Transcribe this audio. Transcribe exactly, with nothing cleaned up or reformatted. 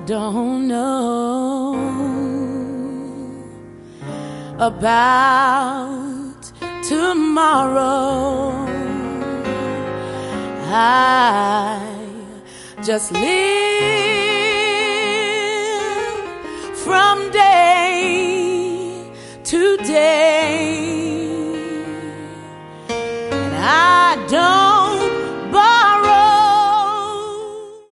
don't know about tomorrow. I just live from day